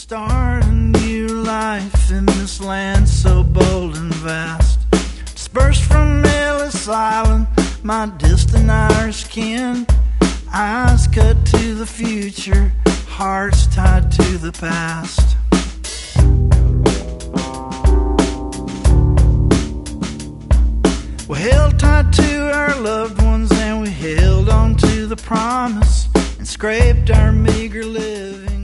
start a new life in this land so bold and vast. Dispersed from Ellis Island, my distant Irish kin, eyes cut to the future, hearts tied to the past. We held tight to our loved ones and we held on to the promise and scraped our meager living.